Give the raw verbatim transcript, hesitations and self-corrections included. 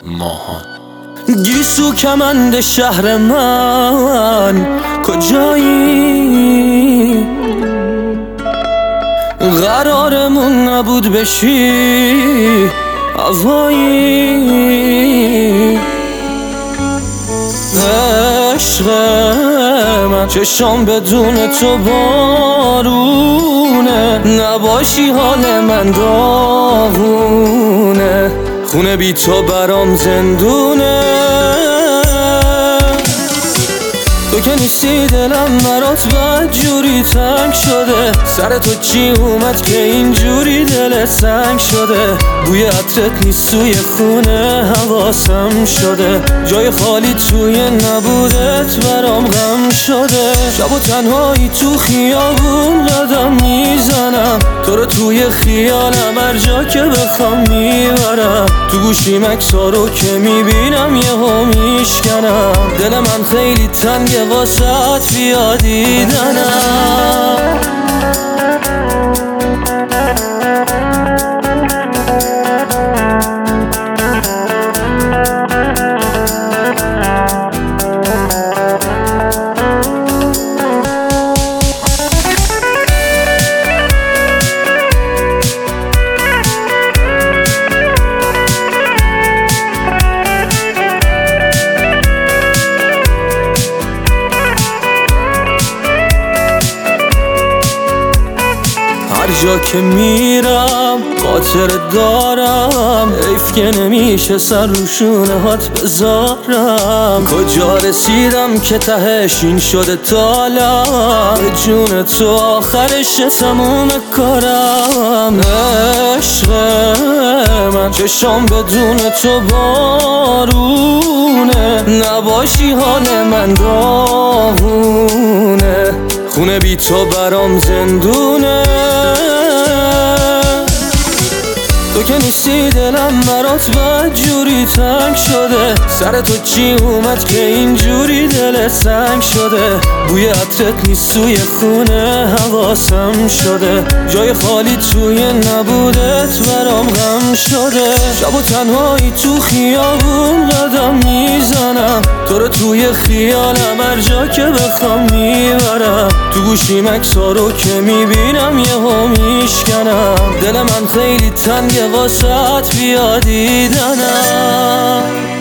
ماهان. گیسو کمند شهر من کجایی؟ قرارمون نبود بشی هوایی. عشق من چشام بدون تو بارونه، نباشی حال من داغونه، خونه بی تو برام زندونه. تو که نیستی دلم برات بد جوری تنگ شده، سر تو چی اومد که اینجوری دل سنگ شده؟ بوی عطرت نیست توی خونه حواسم شده، جای خالی توی نبودت برام غم شده. شب و تنهایی تو خیابون قدم میزنم، تو رو توی خیالم هر جا که بخوام میبرم. تو گوشیم اکسارو که میبینم یهو میشکنم، دل من خیلی تنگه واسه بیا دیدنم. هر جا که میرم خاطر دارم، حیف که نمیشه سر رو شونه هات بذارم. کجا رسیدم که تهش این شده تالم، به جون تو آخرش تموم کارم. عشق من چشام بدون تو بارونه، نباشی حال من داغونه، خونه بی تو برام زندونه. تو که نیستی دلم برات بد جوری تنگ شده، سر تو چی اومد که اینجوری دل سنگ شده؟ بوی عطرت نیست توی خونه حواسم شده، جای خالی توی نبودت برام غم شده. شب و تنهایی تو خیابون قدم میزنم، تو رو توی خیالم هر جا که بخوام میبرم. تو گوشیم اکسارو که میبینم یهو میشکنم، دل من خیلی تنگه واسه بیا دیدنم.